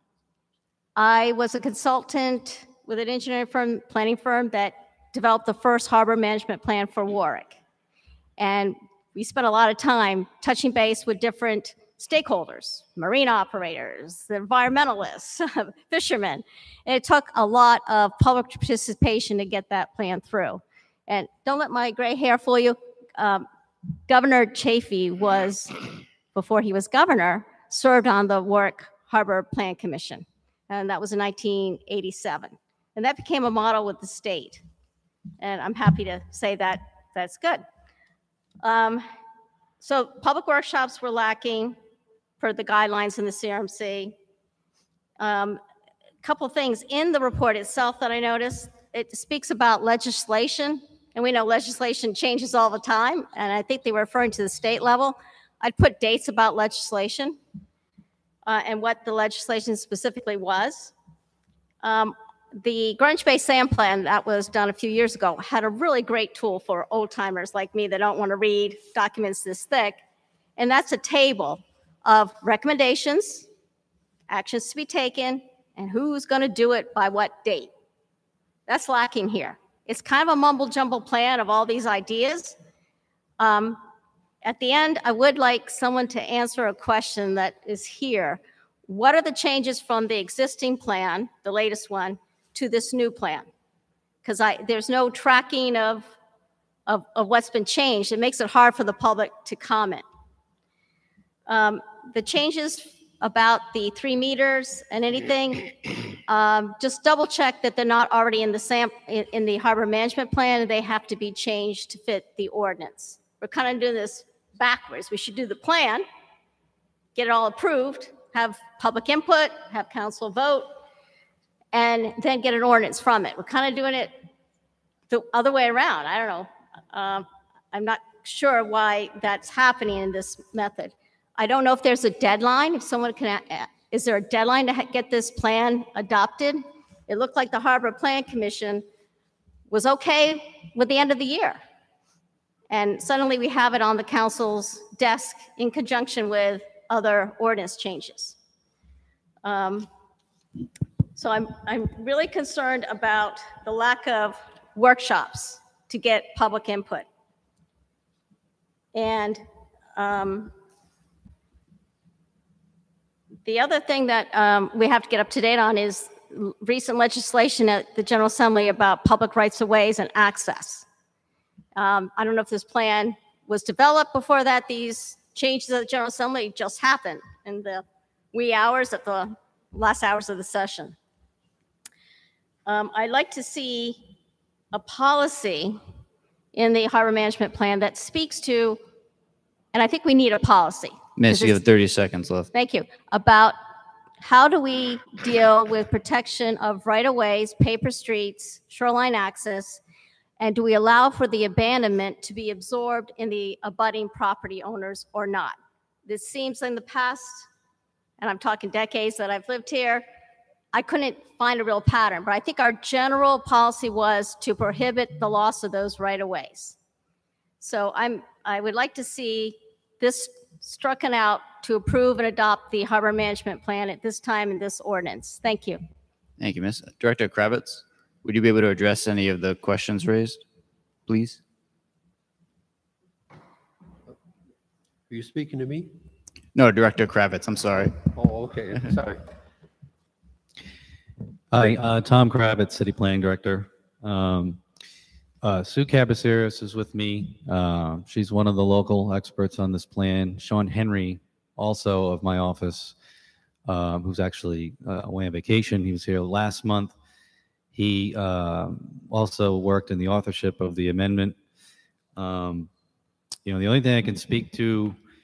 I was a consultant with an engineering firm, planning firm that developed the first harbor management plan for Warwick. And we spent a lot of time touching base with different stakeholders, marine operators, the environmentalists, fishermen. And it took a lot of public participation to get that plan through. And don't let my gray hair fool you. Um, Governor Chafee was, before he was governor, served on the Warwick Harbor Plan Commission. And that was in nineteen eighty-seven. And that became a model with the state. And I'm happy to say that that's good. Um, so public workshops were lacking per the guidelines in the C R M C. Um, a couple things in the report itself that I noticed. It speaks about legislation, and we know legislation changes all the time, and I think they were referring to the state level. I'd put dates about legislation uh, and what the legislation specifically was. Um, the Greenwich Bay Sand Plan that was done a few years ago had a really great tool for old timers like me that don't want to read documents this thick, and that's a table of recommendations, actions to be taken, and who's going to do it by what date. That's lacking here. It's kind of a mumble jumble plan of all these ideas. Um, at the end, I would like someone to answer a question that is here. What are the changes from the existing plan, the latest one, to this new plan? Because I there's no tracking of, of, of what's been changed. It makes it hard for the public to comment. Um, the changes about the three meters and anything, um, just double check that they're not already in the SAM, in, in the harbor management plan, and they have to be changed to fit the ordinance. We're kind of doing this backwards. We should do the plan, get it all approved, have public input, have council vote, and then get an ordinance from it. We're kind of doing it the other way around. I don't know. Um, I'm not sure why that's happening in this method. I don't know if there's a deadline, if someone can, is there a deadline to get this plan adopted? It looked like the Harbor Plan Commission was okay with the end of the year. And suddenly we have it on the council's desk in conjunction with other ordinance changes. Um, so I'm, I'm really concerned about the lack of workshops to get public input. And um, the other thing that um, we have to get up to date on is recent legislation at the General Assembly about public rights of ways and access. Um, I don't know if this plan was developed before that. These changes at the General Assembly just happened in the wee hours at the last hours of the session. Um, I'd like to see a policy in the harbor management plan that speaks to, and I think we need a policy.
Miss, you have thirty seconds left.
Thank you. About how do we deal with protection of right-of-ways, paper streets, shoreline access, and do we allow for the abandonment to be absorbed in the abutting property owners or not? This seems in the past, and I'm talking decades that I've lived here, I couldn't find a real pattern, but I think our general policy was to prohibit the loss of those right-of-ways. So I'm, I would like to see this strucken out to approve and adopt the harbor management plan at this time in this ordinance. Thank you.
Thank you, Miz Director Kravitz, would you be able to address any of the questions raised, please?
Are you speaking to me?
No, Director Kravitz, I'm sorry.
Oh, okay, sorry.
Hi, uh, Tom Kravitz, City Planning Director. Um, uh, Sue Cabaceres is with me. Uh, she's one of the local experts on this plan. Sean Henry, also of my office, uh, who's actually uh, away on vacation. He was here last month. He uh, also worked in the authorship of the amendment. Um, you know, the only thing I can speak to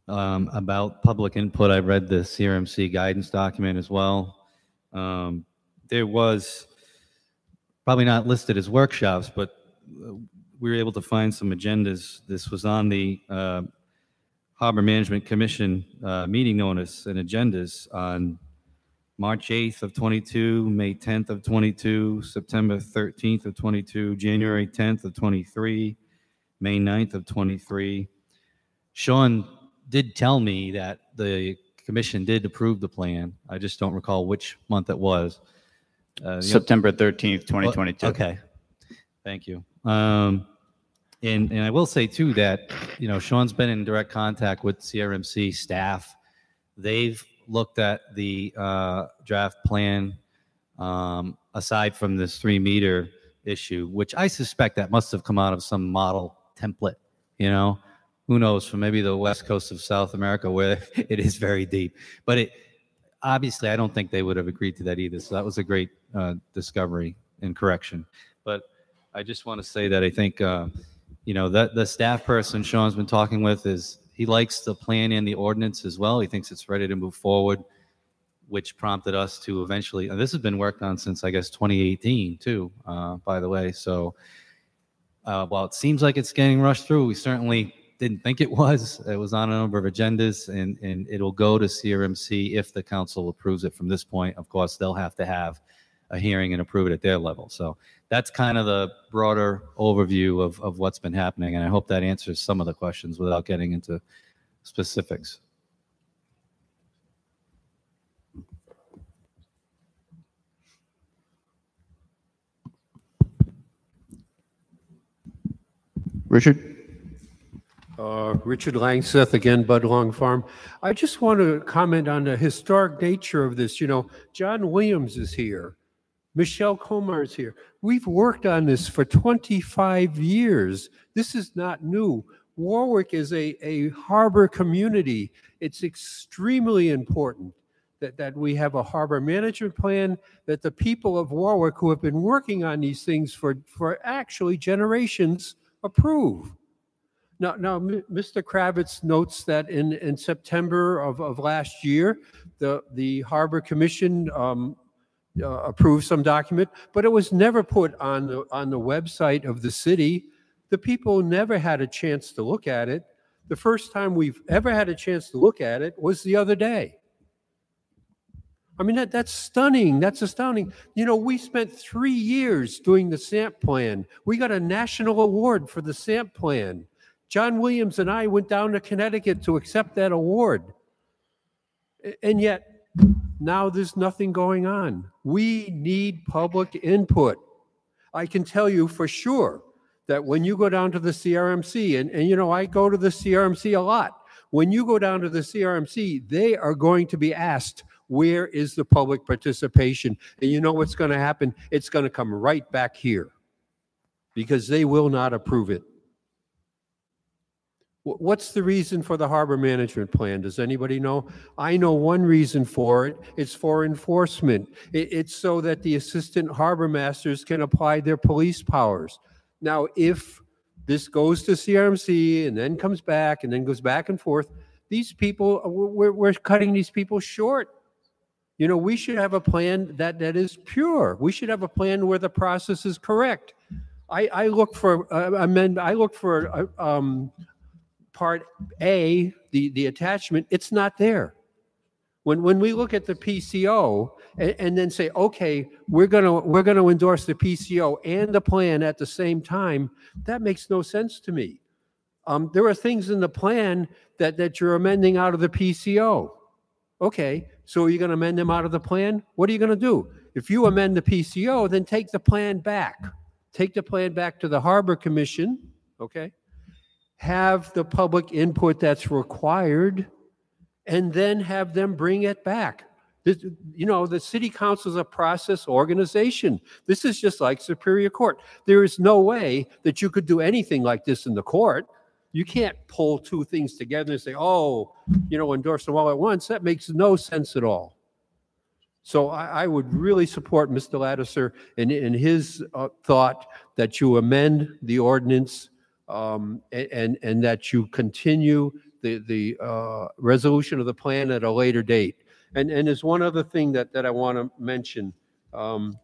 um, about public input. I read the C R M C guidance document as well. Um, there was probably not listed as workshops, but we were able to find some agendas. This was on the uh, Harbor Management Commission uh, meeting notice and agendas on March eighth of twenty-two, May tenth of twenty-two, September thirteenth of twenty-two, January tenth of twenty-three, May ninth of twenty-three. Sean did tell me that the commission did approve the plan. I just don't recall which month it was. Uh,
September thirteenth, twenty twenty-two.
Okay, thank you. Um, and, and I will say too that, you know, Sean's been in direct contact with C R M C staff. They've looked at the uh, draft plan um, aside from this three meter issue, which I suspect that must have come out of some model template, you know, who knows, from maybe the west coast of South America where it is very deep. But it obviously, I don't think they would have agreed to that either. So that was a great uh, discovery and correction. But I just want to say that I think, uh, you know, that the staff person Sean's been talking with is, he likes the plan and the ordinance as well. He thinks it's ready to move forward, which prompted us to eventually, and this has been worked on since, I guess, twenty eighteen too, uh, by the way. So uh, while it seems like it's getting rushed through, we certainly didn't think it was. It was on a number of agendas, and, and it'll go to C R M C if the council approves it from this point. Of course, they'll have to have a hearing and approve it at their level. So that's kind of the broader overview of, of what's been happening, and I hope that answers some of the questions without getting into specifics.
Richard?
Uh, Richard Langseth, again, Budlong Farm. I just want to comment on the historic nature of this. You know, John Williams is here. Michelle Comar is here. We've worked on this for twenty-five years. This is not new. Warwick is a, a harbor community. It's extremely important that, that we have a harbor management plan, that the people of Warwick who have been working on these things for, for actually generations approve. Now, now, Mister Kravitz notes that in, in September of, of last year, the, the Harbor Commission um, uh, approved some document, but it was never put on the, on the website of the city. The people never had a chance to look at it. The first time we've ever had a chance to look at it was the other day. I mean, that, that's stunning. That's astounding. You know, we spent three years doing the S A M P plan. We got a national award for the S A M P plan. John Williams and I went down to Connecticut to accept that award. And yet, now there's nothing going on. We need public input. I can tell you for sure that when you go down to the C R M C, and, and you know, I go to the C R M C a lot. When you go down to the C R M C, they are going to be asked, where is the public participation? And you know what's going to happen? It's going to come right back here because they will not approve it. What's the reason for the harbor management plan? Does anybody know? I know one reason for it. It's for enforcement. It's so that the assistant harbor masters can apply their police powers. Now, if this goes to C R M C and then comes back and then goes back and forth, these people, we're, we're cutting these people short. You know, we should have a plan that, that is pure. We should have a plan where the process is correct. I, I look for, uh, amend, I look for, uh, um, Part A, the, the attachment, it's not there. When, when we look at the P C O and, and then say, okay, we're gonna, we're gonna endorse the P C O and the plan at the same time, that makes no sense to me. Um, there are things in the plan that, that you're amending out of the P C O. Okay, so are you gonna amend them out of the plan? What are you gonna do? If you amend the P C O, then take the plan back. Take the plan back to the Harbor Commission, okay? Have the public input that's required, and then have them bring it back. This, you know, the city council is a process organization. This is just like Superior Court. There is no way that you could do anything like this in the court. You can't pull two things together and say, oh, you know, endorse them all at once. That makes no sense at all. So I, I would really support Mister Lattiser in, in his uh, thought that you amend the ordinance Um, and, and that you continue the, the uh, resolution of the plan at a later date. And, and there's one other thing that, that I want to mention. Um,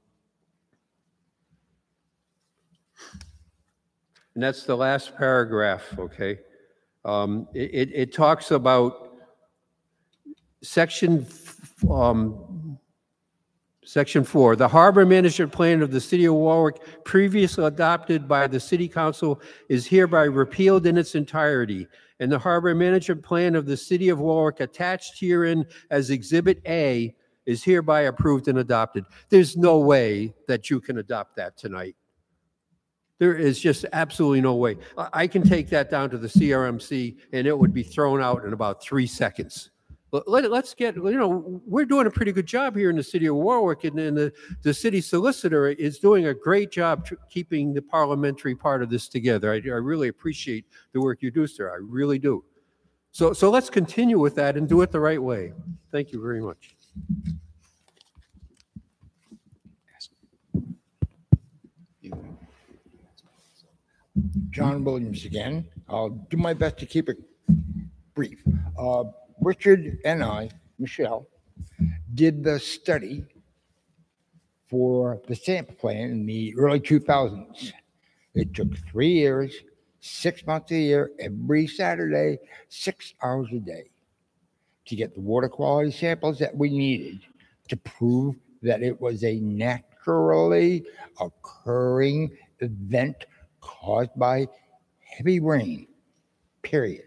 and that's the last paragraph, okay? Um, it, it, it talks about section, um, section four, the harbor management plan of the city of Warwick previously adopted by the city council is hereby repealed in its entirety. And the harbor management plan of the city of Warwick attached herein as Exhibit A is hereby approved and adopted. There's no way that you can adopt that tonight. There is just absolutely no way. I I can take that down to the C R M C and it would be thrown out in about three seconds. Let, let, let's get, you know, we're doing a pretty good job here in the city of Warwick, and, and the, the city solicitor is doing a great job tr- keeping the parliamentary part of this together. I, I really appreciate the work you do, sir. I really do. So, so let's continue with that and do it the right way. Thank you very much.
John Williams again. I'll do my best to keep it brief. Uh, Richard and I, Michelle, did the study for the sample plan in the early two thousands. It took three years, six months a year, every Saturday, six hours a day to get the water quality samples that we needed to prove that it was a naturally occurring event caused by heavy rain, period.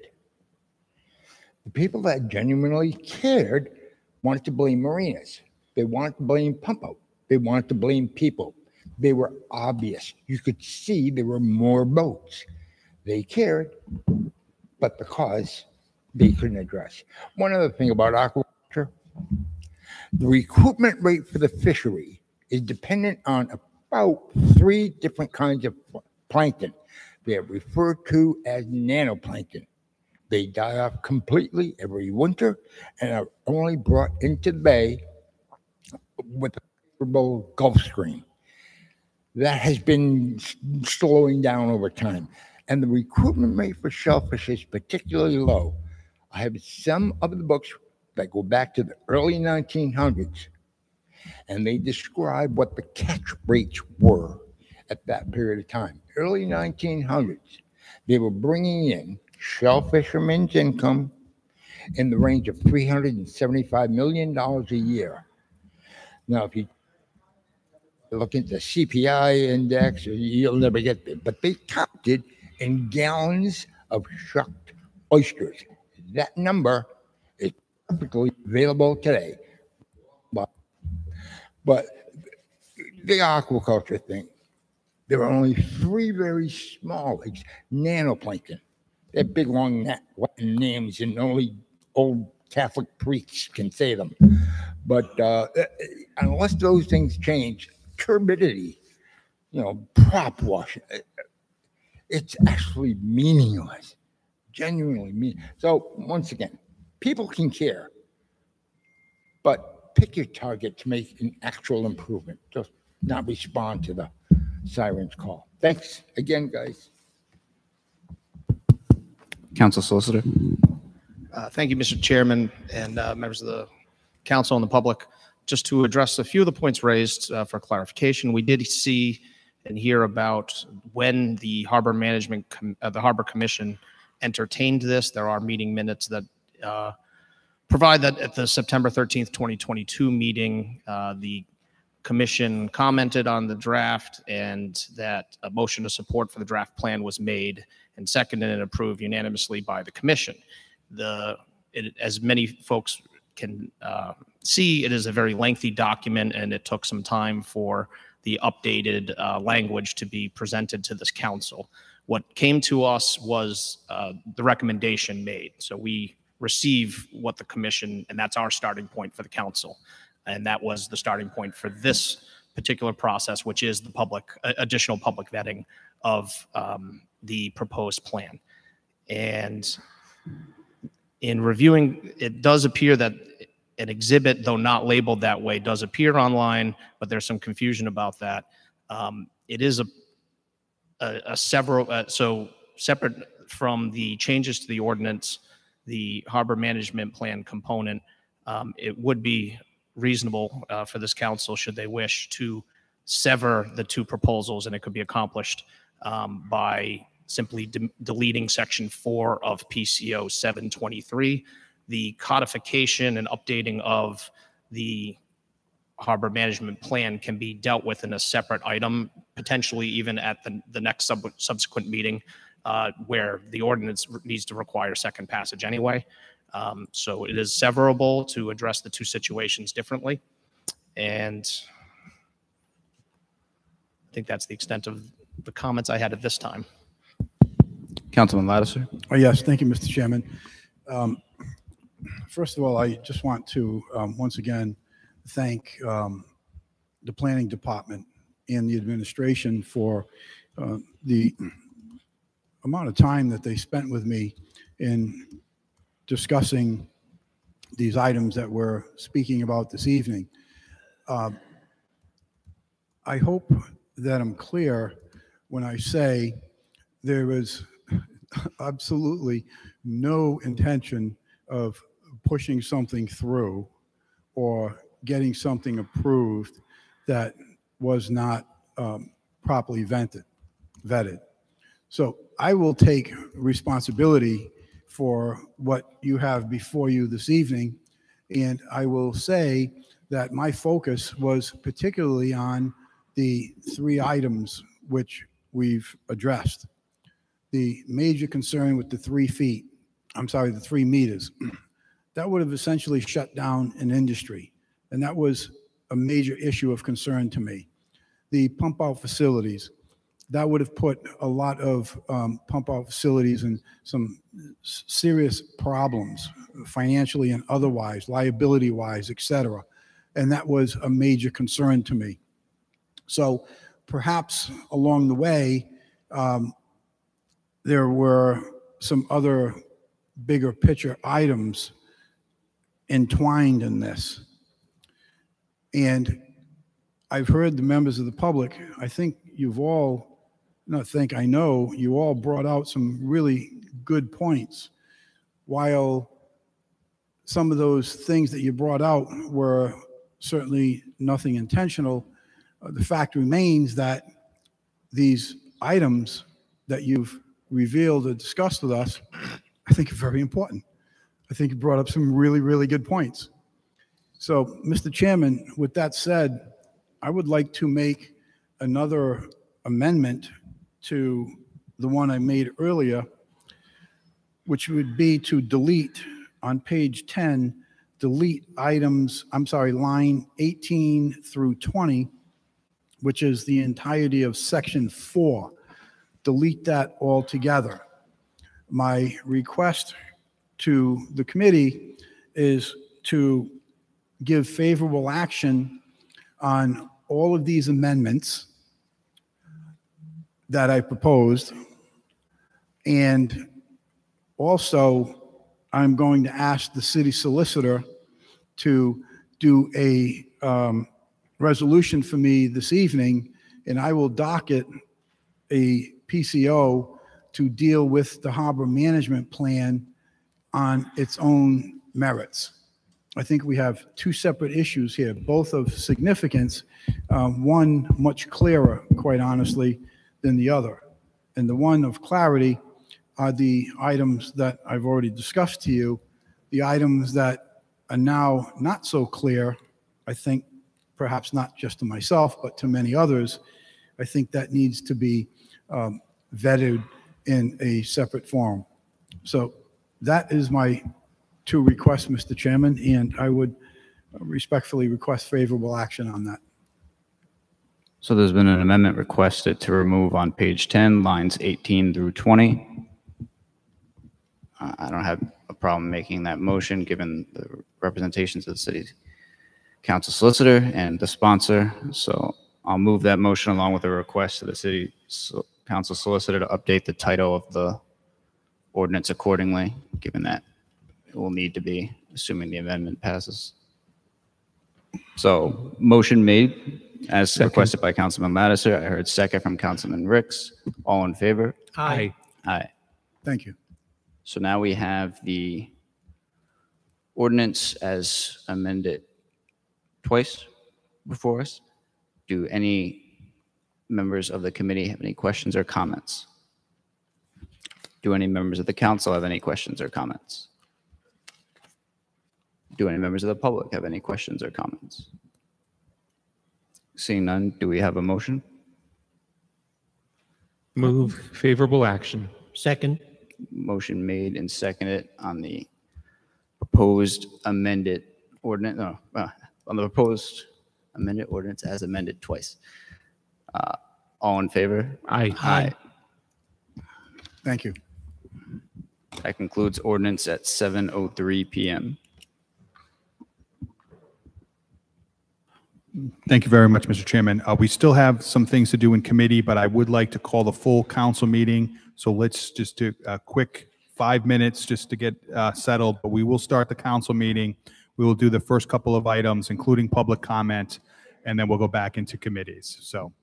The people that genuinely cared wanted to blame marinas. They wanted to blame pump out. They wanted to blame people. They were obvious. You could see there were more boats. They cared, but the cause they couldn't address. One other thing about aquaculture, the recruitment rate for the fishery is dependent on about three different kinds of plankton. They are referred to as nanoplankton. They die off completely every winter and are only brought into the bay with a favorable Gulf Stream. That has been s- slowing down over time. And the recruitment rate for shellfish is particularly low. I have some of the books that go back to the early nineteen hundreds, and they describe what the catch rates were at that period of time. Early nineteen hundreds, they were bringing in shell fishermen's income in the range of three hundred seventy-five million dollars a year. Now, if you look at the C P I index, you'll never get there, but they counted in gallons of shucked oysters. That number is perfectly available today. But, but the aquaculture thing, there are only three very small leaks, nanoplankton. They're big, long na- Latin names, and only old Catholic priests can say them. But uh, unless those things change, turbidity, you know, prop wash, it's actually meaningless, genuinely mean. So once again, people can care, but pick your target to make an actual improvement. Just not respond to the sirens call. Thanks again, guys.
Council Solicitor.
Uh, Thank you, Mister Chairman, and uh, members of the council and the public. Just to address a few of the points raised uh, for clarification, we did see and hear about when the Harbor Management, Com- uh, the Harbor Commission entertained this. There are meeting minutes that uh, provide that at the September thirteenth, twenty twenty-two meeting, uh, the commission commented on the draft and that a motion of support for the draft plan was made and seconded and approved unanimously by the commission. The, it, as many folks can uh, see, it is a very lengthy document, and it took some time for the updated uh, language to be presented to this council. What came to us was uh, the recommendation made. So we receive what the commission, and that's our starting point for the council. And that was the starting point for this particular process, which is the public, uh, additional public vetting of um, the proposed plan. And in reviewing, it does appear that an exhibit, though not labeled that way, does appear online, but there's some confusion about that. Um, it is a, a, a several, uh, so separate from the changes to the ordinance, the harbor management plan component, um, it would be reasonable uh, for this council, should they wish, to sever the two proposals, and it could be accomplished um, by simply de- deleting section four of P C O seven twenty-three. The codification and updating of the harbor management plan can be dealt with in a separate item, potentially even at the, the next sub- subsequent meeting, uh, where the ordinance needs to require second passage anyway. Um, so it is severable to address the two situations differently. And I think that's the extent of the comments I had at this time.
Councilman Lattiser.
Oh, yes, thank you, Mister Chairman. Um, First of all, I just want to, um, once again, thank um, the Planning Department and the administration for uh, the amount of time that they spent with me in discussing these items that we're speaking about this evening. Uh, I hope that I'm clear when I say there is absolutely no intention of pushing something through or getting something approved that was not um, properly vented, vetted. So I will take responsibility for what you have before you this evening, and I will say that my focus was particularly on the three items which we've addressed. The major concern with the three feet, I'm sorry, the three meters, that would have essentially shut down an industry. And that was a major issue of concern to me. The pump out facilities, that would have put a lot of um, pump out facilities in some s- serious problems, financially and otherwise, liability wise, et cetera. And that was a major concern to me. So perhaps along the way, um, there were some other bigger picture items entwined in this. And I've heard the members of the public, I think you've all, not think, I know, you all brought out some really good points. While some of those things that you brought out were certainly nothing intentional, uh, the fact remains that these items that you've revealed or discussed with us, I think are very important. I think you brought up some really, really good points. So, Mister Chairman, with that said, I would like to make another amendment to the one I made earlier, which would be to delete on page ten, delete items, I'm sorry, line eighteen through twenty, which is the entirety of section four. Delete that altogether. My request to the committee is to give favorable action on all of these amendments that I proposed. And also, I'm going to ask the city solicitor to do a um, resolution for me this evening, and I will docket a P C O to deal with the harbor management plan on its own merits. I think we have two separate issues here, both of significance, um, one much clearer, quite honestly, than the other. And the one of clarity are the items that I've already discussed to you. The items that are now not so clear, I think perhaps not just to myself, but to many others, I think that needs to be um, vetted in a separate forum. So that is my two requests, Mister Chairman, and I would respectfully request favorable action on that.
So there's been an amendment requested to remove on page ten, lines eighteen through twenty. Uh, I don't have a problem making that motion, given the representations of the city council solicitor and the sponsor. So I'll move that motion along with a request to the city so- council solicitor to update the title of the ordinance accordingly, given that it will need to be, assuming the amendment passes. So motion made as
Second.
requested by Councilman Lattiser. I heard second from Councilman Ricks. All in favor?
Aye.
Aye.
Thank you.
So now we have the ordinance as amended twice before us. Do any members of the committee have any questions or comments? Do any members of the council have any questions or comments? Do any members of the public have any questions or comments? Seeing none, do we have a motion?
Move favorable action.
Second.
Motion made and seconded on the proposed amended ordinance, no, uh, on the proposed amended ordinance as amended twice. Uh, All in favor?
Aye.
Aye.
Thank you.
That concludes ordinance at seven oh three p.m.
Thank you very much, Mister Chairman. Uh, we still have some things to do in committee, but I would like to call the full council meeting. So let's just do a quick five minutes just to get uh, settled, but we will start the council meeting. We will do the first couple of items, including public comment, and then we'll go back into committees. So